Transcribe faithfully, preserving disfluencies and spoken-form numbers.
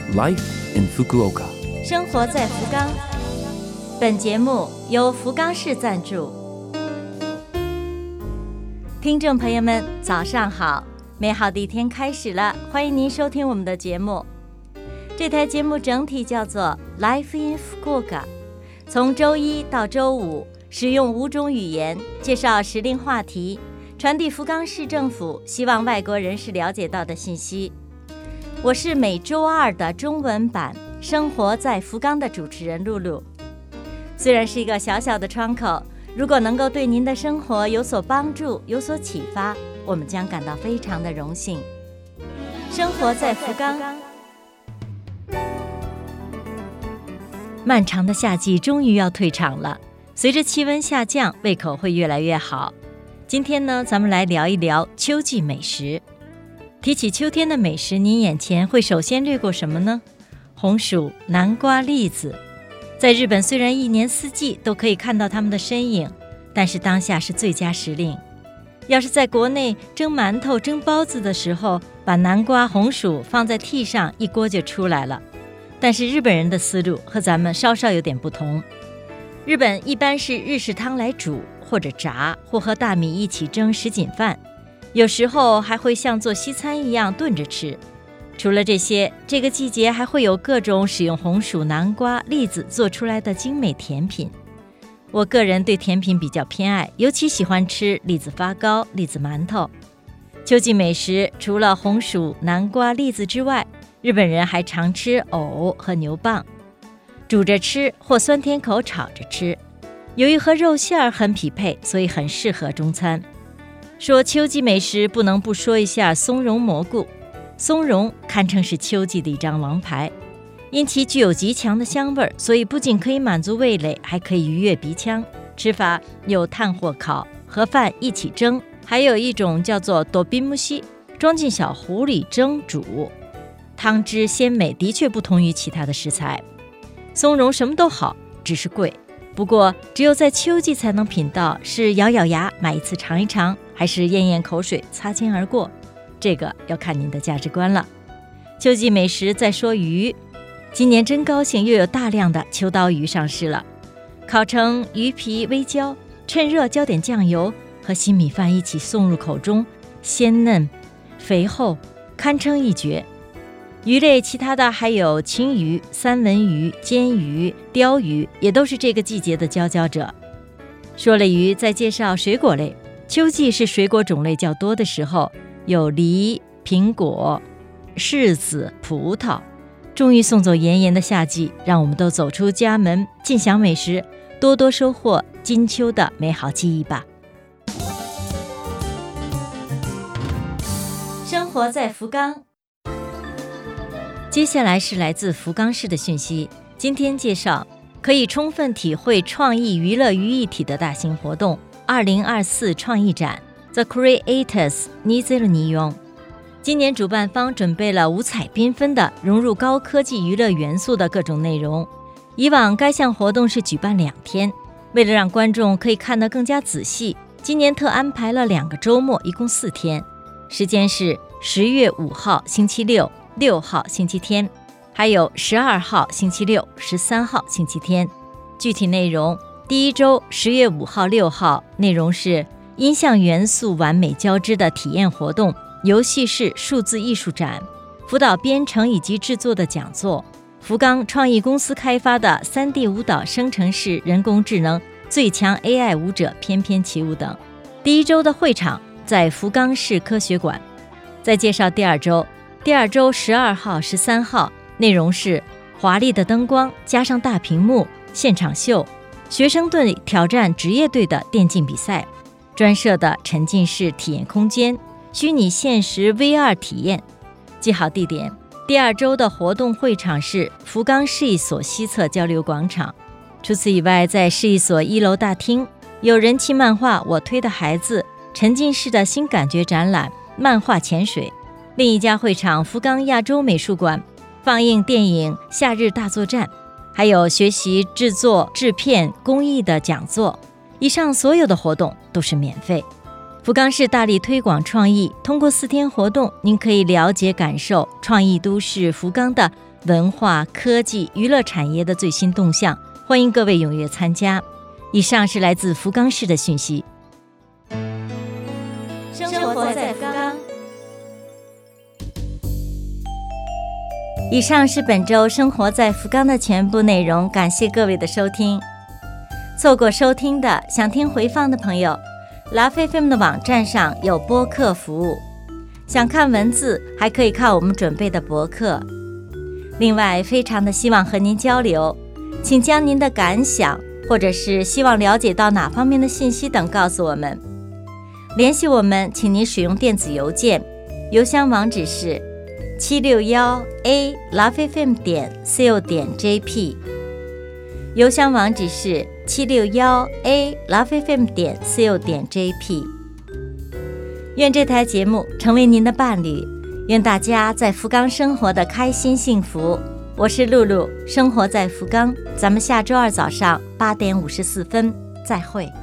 Life in Fukuoka， 生活在福冈。本节目由福冈市赞助。听众朋友们，早上好！美好的一天开始了，欢迎您收听我们的节目。这台节目整体叫做 Life in Fukuoka， 从周一到周五，使用五种语言介绍时令话题，传递福冈市政府希望外国人士了解到的信息。我是每周二的中文版《生活在福冈》的主持人露露。虽然是一个小小的窗口，如果能够对您的生活有所帮助、有所启发，我们将感到非常的荣幸。生活在福冈。漫长的夏季终于要退场了，随着气温下降，胃口会越来越好。今天呢，咱们来聊一聊秋季美食。提起秋天的美食，您眼前会首先掠过什么呢？红薯、南瓜、栗子。在日本，虽然一年四季都可以看到它们的身影，但是当下是最佳时令。要是在国内蒸馒头、蒸包子的时候，把南瓜、红薯放在屉上，一锅就出来了。但是日本人的思路和咱们稍稍有点不同。日本一般是日式汤来煮，或者炸，或和大米一起蒸什锦饭。有时候还会像做西餐一样炖着吃。除了这些，这个季节还会有各种使用红薯、南瓜、栗子做出来的精美甜品。我个人对甜品比较偏爱，尤其喜欢吃栗子发糕、栗子馒头。秋季美食除了红薯、南瓜、栗子之外，日本人还常吃藕和牛蒡，煮着吃或酸甜口炒着吃。由于和肉馅儿很匹配，所以很适合中餐。说秋季美食，不能不说一下松茸蘑菇。松茸堪称是秋季的一张王牌，因其具有极强的香味，所以不仅可以满足味蕾，还可以愉悦鼻腔。吃法有炭火烤、和饭一起蒸，还有一种叫做多宾木西，装进小壶里蒸煮。汤汁鲜美，的确不同于其他的食材。松茸什么都好，只是贵。不过只有在秋季才能品到，是咬咬牙买一次尝一尝，还是咽咽口水擦肩而过，这个要看您的价值观了。秋季美食再说鱼，今年真高兴，又有大量的秋刀鱼上市了。烤成鱼皮微焦，趁热浇点酱油，和新米饭一起送入口中，鲜嫩肥厚，堪称一绝。鱼类其他的还有青鱼、三文鱼、煎鱼、鲷鱼，也都是这个季节的佼佼者。说了鱼，再介绍水果类。秋季是水果种类较多的时候，有梨、苹果、柿子、葡萄。终于送走炎炎的夏季，让我们都走出家门，尽享美食，多多收获金秋的美好记忆吧。生活在福冈。接下来是来自福冈市的讯息。今天介绍可以充分体会创意娱乐于一体的大型活动二零二四创意展 The Creators Nizero-Nihon。 今年主办方准备了五彩缤纷的融入高科技娱乐元素的各种内容。以往该项活动是举办两天，为了让观众可以看得更加仔细，今年特安排了两个周末，一共四天。时间是十月五号星期六、六号星期天，还有十二号星期六、十三号星期天。具体内容，第一周十月五号、六号内容是音像元素完美交织的体验活动、游戏式数字艺术展、辅导编程以及制作的讲座、福冈创意公司开发的 三 D 舞蹈生成式人工智能最强 A I 舞者翩翩起舞等。第一周的会场在福冈市科学馆。再介绍第二周，第二周十二号、十三号内容是华丽的灯光加上大屏幕现场秀，学生队挑战职业队的电竞比赛，专设的沉浸式体验空间，虚拟现实 V R 体验。记好地点，第二周的活动会场是福冈市役所西侧交流广场。除此以外，在市役所一楼大厅有人气漫画《我推的孩子》沉浸式的新感觉展览漫画潜水。另一家会场福冈亚洲美术馆放映电影《夏日大作战》，还有学习制作制片工艺的讲座。以上所有的活动都是免费。 福冈市大力推广创意，通过四天活动，您可以了解感受创意都市福冈的文化、科技、娱乐产业的最新动向，欢迎各位踊跃参加。以上是来自福冈市的讯息。生活在福冈。以上是本周生活在福冈的全部内容，感谢各位的收听。错过收听的，想听回放的朋友，Love F M 的网站上有播客服务，想看文字还可以看我们准备的博客。另外，非常的希望和您交流，请将您的感想或者是希望了解到哪方面的信息等告诉我们。联系我们，请您使用电子邮件，邮箱网址是七六一 a love f m 点 co 点 jp， 邮箱网址是七六一 a love f m 点 co 点 jp。 愿这台节目成为您的伴侣，愿大家在福冈生活的开心幸福。我是露露，生活在福冈，咱们下周二早上八点五十四分再会。